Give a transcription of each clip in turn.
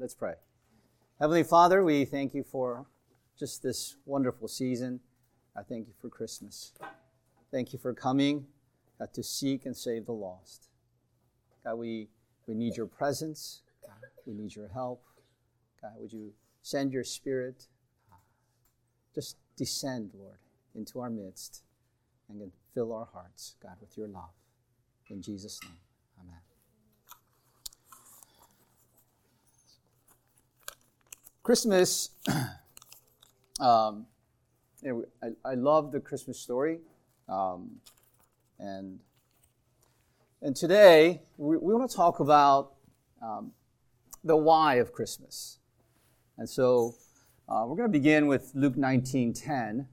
Let's pray. Heavenly Father, we thank you for just this wonderful season. I thank you for Christmas. Thank you for coming to seek and save the lost. God, we need your presence. God, we need your help. God, would you send your Spirit? Just descend, Lord, into our midst and fill our hearts, God, with your love. In Jesus' name, amen. Christmas, I love the Christmas story, and today we want to talk about the why of Christmas. And so we're going to begin with Luke 19:10.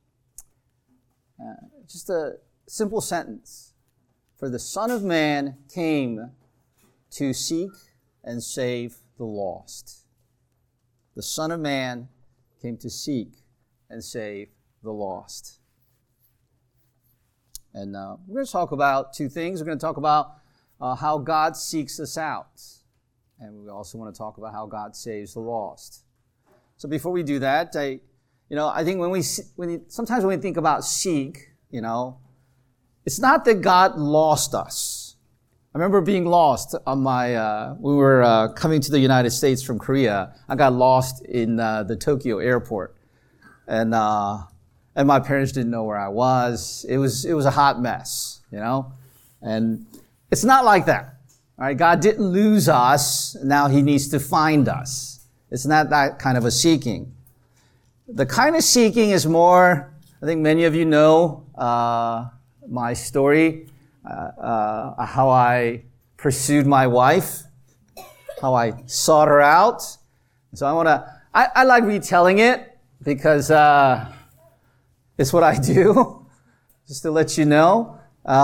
Just a simple sentence. For the Son of Man came to seek and save the lost. The Son of Man came to seek and save the lost. And we're going to talk about two things. We're going to talk about how God seeks us out. And we also want to talk about how God saves the lost. So before we do that, I think sometimes when we think about seek, it's not that God lost us. I remember being lost on we were coming to the United States from Korea. I got lost in the Tokyo airport. And my parents didn't know where I was. It was a hot mess, And it's not like that. All right, God didn't lose us. Now he needs to find us. It's not that kind of a seeking. The kind of seeking is more, I think many of you know my story, how I pursued my wife, how I sought her out. So I like retelling it because it's what I do, just to let you know.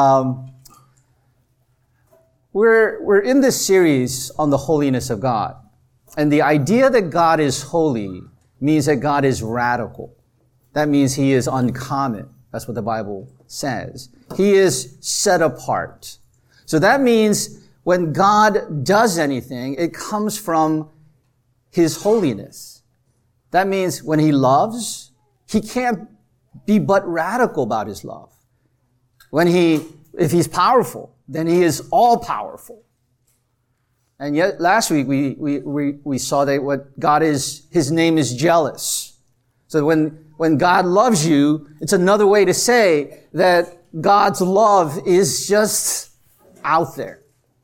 We're in this series on the holiness of God. And the idea that God is holy means that God is radical. That means he is uncommon. That's what the Bible says. He is set apart. So that means when God does anything, it comes from his holiness. That means when he loves, he can't be but radical about his love. If he's powerful, then he is all powerful. And yet last week we saw that what God is, his name is jealous. So when God loves you, it's another way to say that God's love is just out there.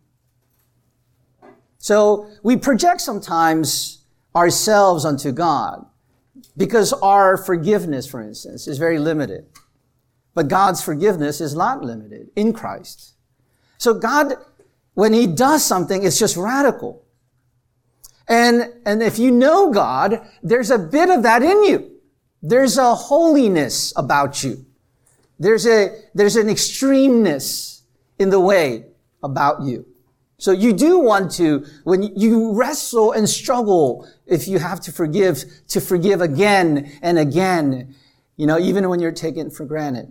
So we project sometimes ourselves onto God because our forgiveness, for instance, is very limited. But God's forgiveness is not limited in Christ. So God, when he does something, it's just radical. And if you know God, there's a bit of that in you. There's a holiness about you. There's an extremeness in the way about you. So you do want to, when you wrestle and struggle, if you have to forgive again and again, even when you're taken for granted.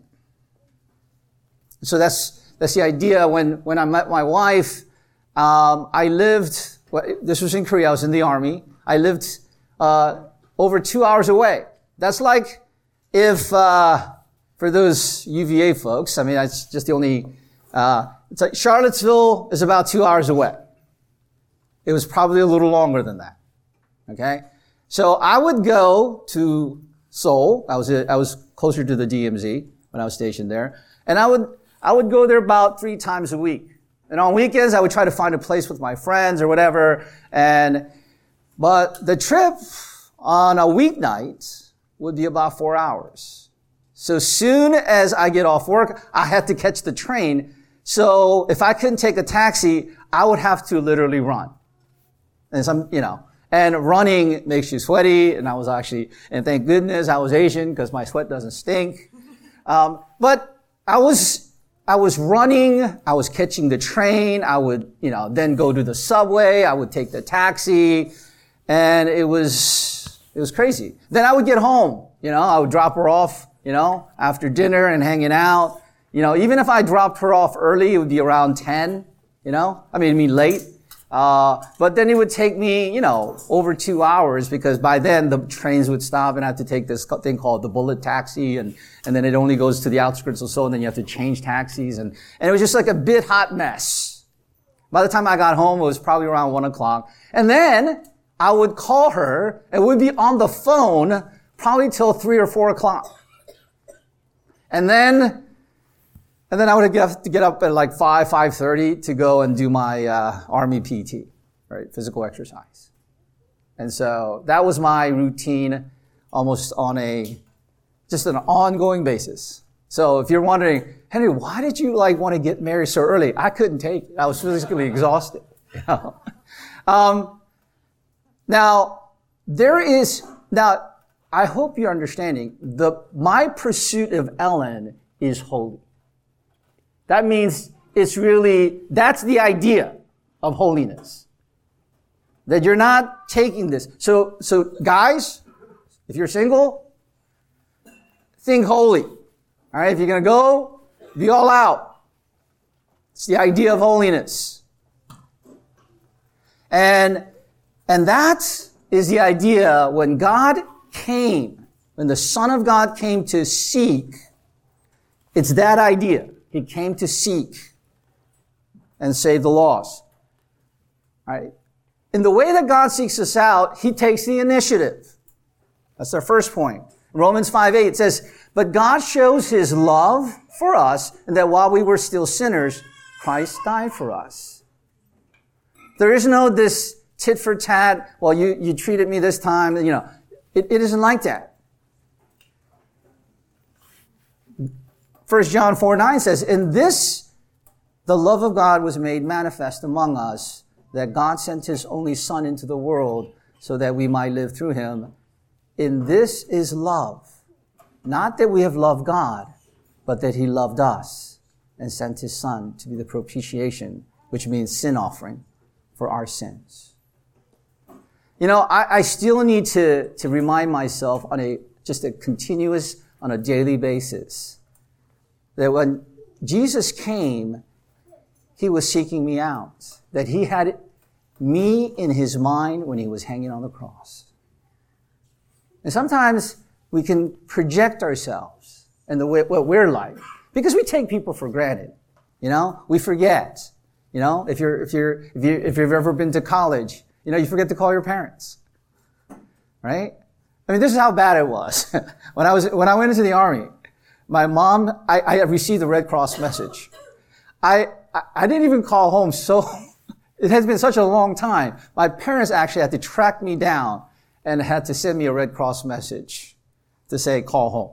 So that's the idea. When I met my wife, I lived, this was in Korea, I was in the army. I lived over 2 hours away. That's like if, for those UVA folks, that's just the only, it's like Charlottesville is about 2 hours away. It was probably a little longer than that. Okay? So I would go to Seoul. I was closer to the DMZ when I was stationed there. And I would go there about 3 times a week. And on weekends, I would try to find a place with my friends or whatever. But the trip on a weeknight would be about 4 hours. So soon as I get off work, I had to catch the train. So if I couldn't take a taxi, I would have to literally run. And running makes you sweaty. And and thank goodness I was Asian because my sweat doesn't stink. But I was running, I was catching the train, I would, then go to the subway, I would take the taxi, and it was crazy. Then I would get home, I would drop her off, after dinner and hanging out. Even if I dropped her off early, it would be around 10, late. But then it would take me, over 2 hours because by then the trains would stop and I have to take this thing called the bullet taxi and then it only goes to the outskirts or so and then you have to change taxis and it was just like a bit hot mess. By the time I got home, it was probably around 1 o'clock. And then I would call her and we'd be on the phone probably till 3 or 4 o'clock. And then I would have to get up at like 5:30 to go and do my Army PT, right? Physical exercise. And so that was my routine almost on just an ongoing basis. So if you're wondering, Henry, why did you want to get married so early? I couldn't take it. I was physically exhausted. Now, I hope you're understanding, my pursuit of Ellen is holy. That means that's the idea of holiness. That you're not taking this. So guys, if you're single, think holy. All right, if you're going to go, be all out. It's the idea of holiness. And that is the idea when the Son of God came to seek, it's that idea. He came to seek and save the lost. All right. In the way that God seeks us out, He takes the initiative. That's our first point. Romans 5:8 says, "But God shows His love for us, and that while we were still sinners, Christ died for us." There is no this tit for tat, well, you treated me this time, It isn't like that. 1 John 4:9 says, "In this, the love of God was made manifest among us, that God sent His only Son into the world so that we might live through Him. In this is love, not that we have loved God, but that He loved us and sent His Son to be the propitiation," which means sin offering, "for our sins." I still need to remind myself on a daily basis that when Jesus came, He was seeking me out, that He had me in His mind when He was hanging on the cross. And sometimes we can project ourselves and what we're like because we take people for granted. We forget. If you've ever been to college, you forget to call your parents, right? I mean, this is how bad it was when I went into the Army. My mom, I received a Red Cross message. I didn't even call home, so it has been such a long time. My parents actually had to track me down and had to send me a Red Cross message to say, call home.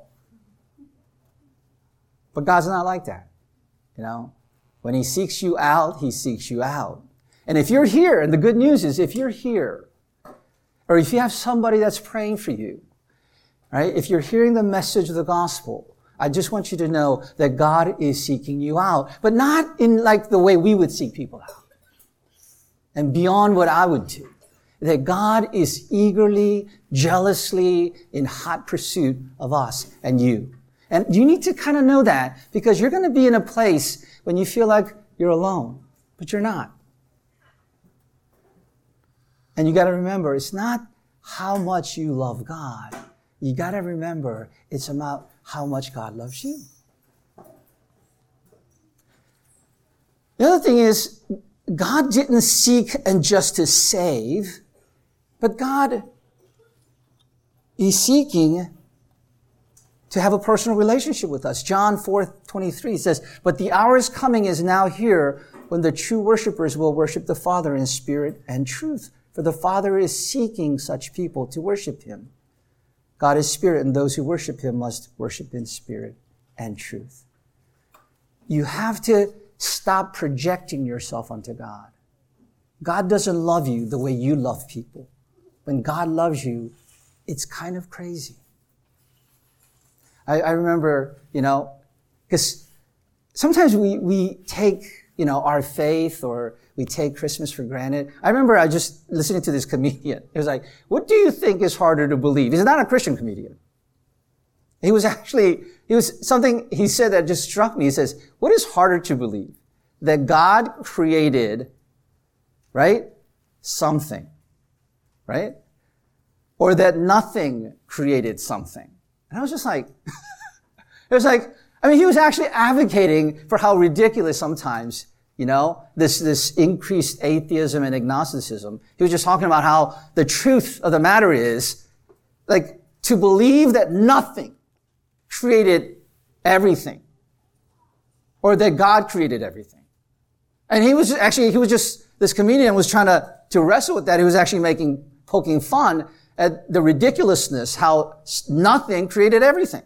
But God's not like that. When He seeks you out, He seeks you out. And if you're here, and the good news is if you're here, or if you have somebody that's praying for you, right? If you're hearing the message of the gospel, I just want you to know that God is seeking you out, but not in the way we would seek people out and beyond what I would do. That God is eagerly, jealously, in hot pursuit of us and you. And you need to kind of know that because you're going to be in a place when you feel like you're alone, but you're not. And you got to remember, it's not how much you love God. You got to remember, it's about how much God loves you. The other thing is, God didn't seek and just to save, but God is seeking to have a personal relationship with us. John 4:23 says, "But the hour is coming, is now here, when the true worshipers will worship the Father in spirit and truth. For the Father is seeking such people to worship Him. God is spirit, and those who worship Him must worship in spirit and truth." You have to stop projecting yourself onto God. God doesn't love you the way you love people. When God loves you, it's kind of crazy. I remember, because sometimes we take, our faith or we take Christmas for granted. I remember I just listening to this comedian. It was like, what do you think is harder to believe? He's not a Christian comedian. He was something he said that just struck me. He says, what is harder to believe? That God created right? Something, right? Or that nothing created something. And I was just like, it was like, he was actually advocating for how ridiculous sometimes, this increased atheism and agnosticism. He was just talking about how the truth of the matter is, like, to believe that nothing created everything, or that God created everything. And this comedian was trying to wrestle with that. He was actually poking fun at the ridiculousness, how nothing created everything.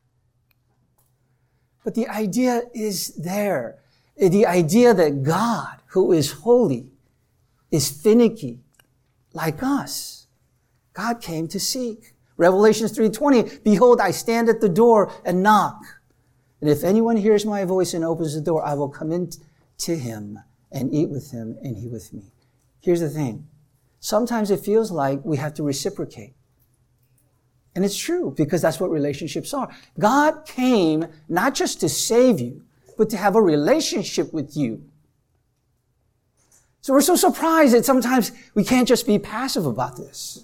But the idea is there. The idea that God, who is holy, is finicky, like us. God came to seek. Revelations 3:20, behold, I stand at the door and knock. And if anyone hears my voice and opens the door, I will come in to him and eat with him and he with me. Here's the thing. Sometimes it feels like we have to reciprocate. And it's true, because that's what relationships are. God came not just to save you, but to have a relationship with you. So we're so surprised that sometimes we can't just be passive about this.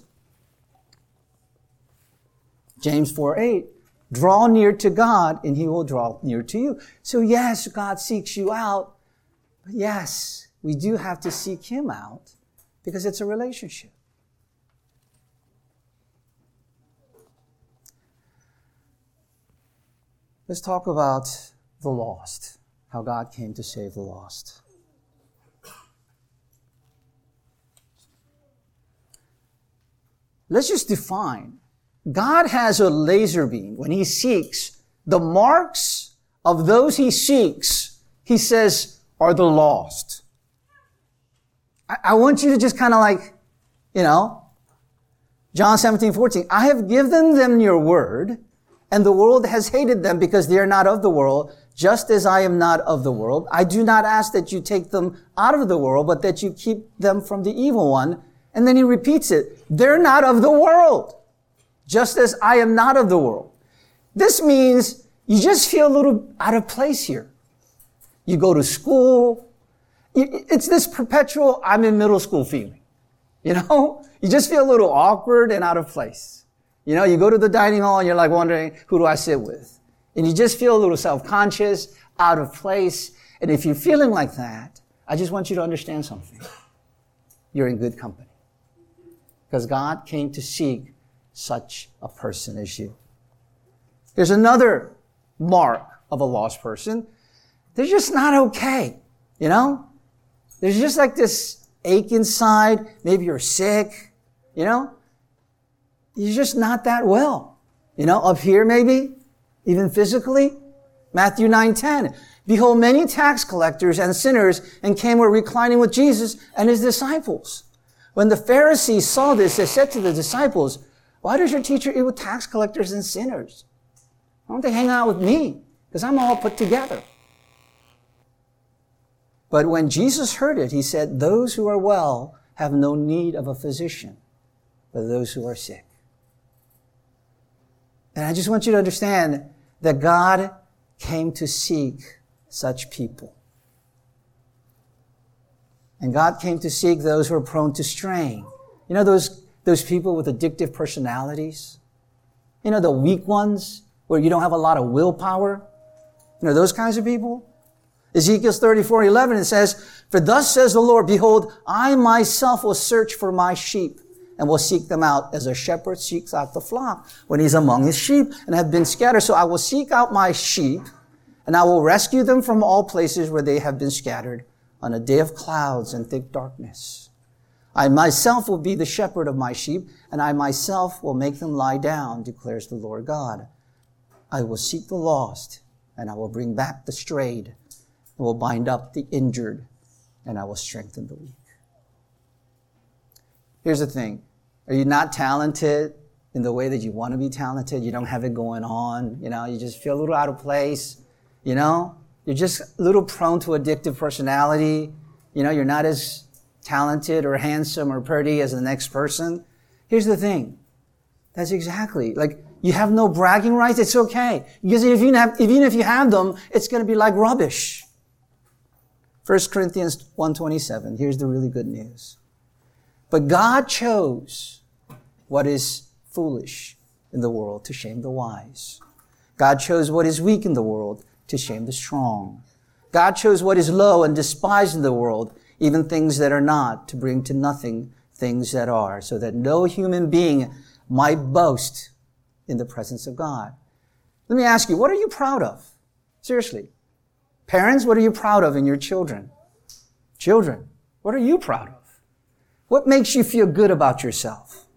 James 4:8, draw near to God and he will draw near to you. So yes, God seeks you out, but yes, we do have to seek him out because it's a relationship. Let's talk about the lost, how God came to save the lost. Let's just define. God has a laser beam. When he seeks, the marks of those he seeks, he says, are the lost. I want you to just kind of like, John 17:14, I have given them your word, and the world has hated them because they are not of the world, just as I am not of the world. I do not ask that you take them out of the world, but that you keep them from the evil one. And then he repeats it. They're not of the world, just as I am not of the world. This means you just feel a little out of place here. You go to school. It's this perpetual I'm in middle school feeling. You just feel a little awkward and out of place. You go to the dining hall and you're like wondering, who do I sit with? And you just feel a little self-conscious, out of place. And if you're feeling like that, I just want you to understand something. You're in good company. Because God came to seek such a person as you. There's another mark of a lost person. They're just not okay. There's just like this ache inside. Maybe you're sick. You're just not that well. Up here maybe, even physically. Matthew 9:10. Behold, many tax collectors and sinners and came were reclining with Jesus and his disciples. When the Pharisees saw this, they said to the disciples, why does your teacher eat with tax collectors and sinners? Why don't they hang out with me? Because I'm all put together. But when Jesus heard it, he said, those who are well have no need of a physician, but those who are sick. And I just want you to understand that God came to seek such people. And God came to seek those who are prone to straying. Those people with addictive personalities? The weak ones where you don't have a lot of willpower? Those kinds of people? Ezekiel 34:11, it says, for thus says the Lord, behold, I myself will search for my sheep and will seek them out as a shepherd seeks out the flock when he's among his sheep and have been scattered. So I will seek out my sheep and I will rescue them from all places where they have been scattered on a day of clouds and thick darkness. I myself will be the shepherd of my sheep and I myself will make them lie down, declares the Lord God. I will seek the lost and I will bring back the strayed and will bind up the injured and I will strengthen the weak. Here's the thing. Are you not talented in the way that you want to be talented? You don't have it going on. You just feel a little out of place. You're just a little prone to addictive personality. You're not as talented or handsome or pretty as the next person. Here's the thing. That's exactly, you have no bragging rights. It's okay. Because even if you have them, it's going to be like rubbish. 1 Corinthians 1:27. Here's the really good news. But God chose what is foolish in the world to shame the wise. God chose what is weak in the world to shame the strong. God chose what is low and despised in the world, even things that are not, to bring to nothing things that are, so that no human being might boast in the presence of God. Let me ask you, what are you proud of? Seriously. Parents, what are you proud of in your children? Children, what are you proud of? What makes you feel good about yourself?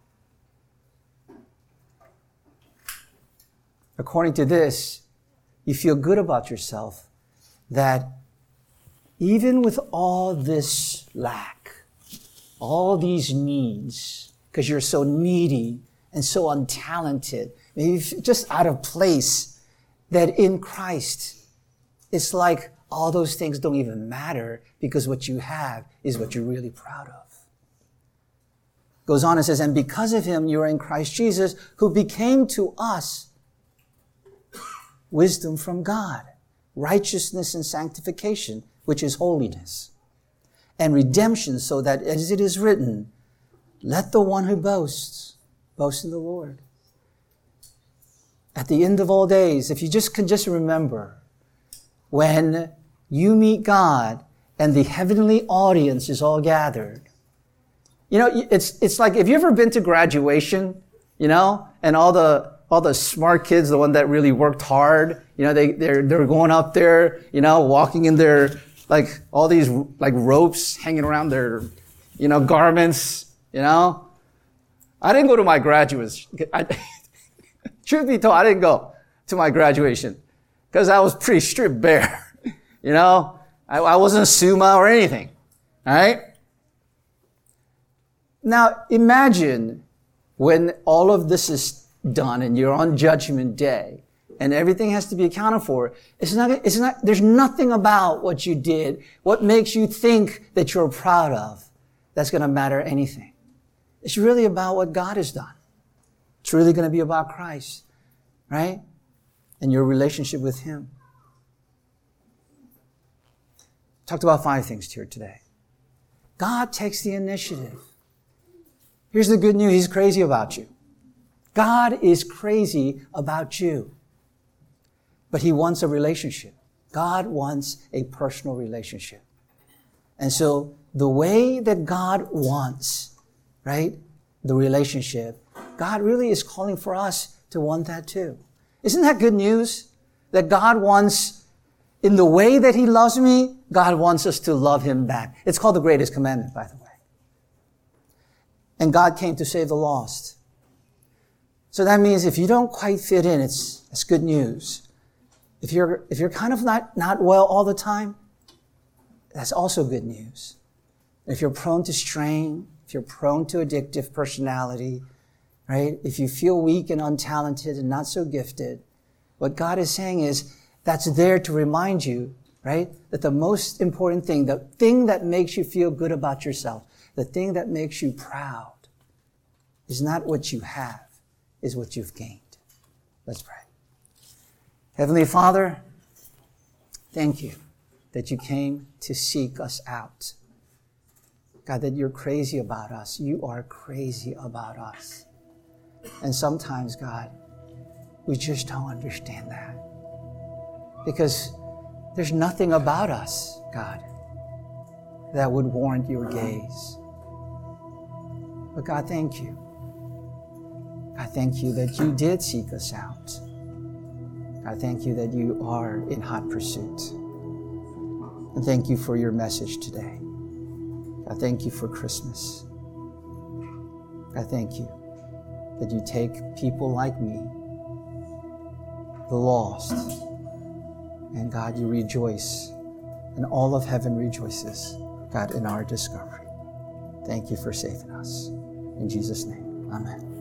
According to this, you feel good about yourself that even with all this lack, all these needs, because you're so needy and so untalented, maybe just out of place, that in Christ, it's like all those things don't even matter because what you have is what you're really proud of. Goes on and says, and because of him, you are in Christ Jesus, who became to us wisdom from God, righteousness and sanctification, which is holiness, and redemption, so that as it is written, let the one who boasts, boast in the Lord. At the end of all days, if you can just remember, when you meet God and the heavenly audience is all gathered, it's like, have you ever been to graduation, and all the smart kids, the one that really worked hard, they're going up there, walking in their, like, all these, like, ropes hanging around their, garments, I didn't go to my graduates. Truth be told, I didn't go to my graduation because I was pretty stripped bare. I wasn't a Summa or anything. All right? Now, imagine when all of this is done and you're on Judgment Day and everything has to be accounted for. There's nothing about what you did, what makes you think that you're proud of, that's going to matter anything. It's really about what God has done. It's really going to be about Christ, right? And your relationship with him. Talked about 5 things here today. God takes the initiative. Here's the good news. He's crazy about you. God is crazy about you. But he wants a relationship. God wants a personal relationship. And so the way that God wants, right, the relationship, God really is calling for us to want that too. Isn't that good news? That God wants, in the way that he loves me, God wants us to love him back. It's called the greatest commandment, by the way. And God came to save the lost. So that means if you don't quite fit in, it's good news. If you're kind of not well all the time, that's also good news. If you're prone to strain, if you're prone to addictive personality, right? If you feel weak and untalented and not so gifted, what God is saying is that's there to remind you, right? That the most important thing, the thing that makes you feel good about yourself, the thing that makes you proud is not what you have, is what you've gained. Let's pray. Heavenly Father, thank you that you came to seek us out. God, that you're crazy about us. You are crazy about us. And sometimes, God, we just don't understand that. Because there's nothing about us, God, that would warrant your gaze. But God, thank you. God, thank you that you did seek us out. God, thank you that you are in hot pursuit. And thank you for your message today. God, thank you for Christmas. God, thank you that you take people like me, the lost, and God, you rejoice, and all of heaven rejoices, God, in our discovery. Thank you for saving us. In Jesus' name, amen.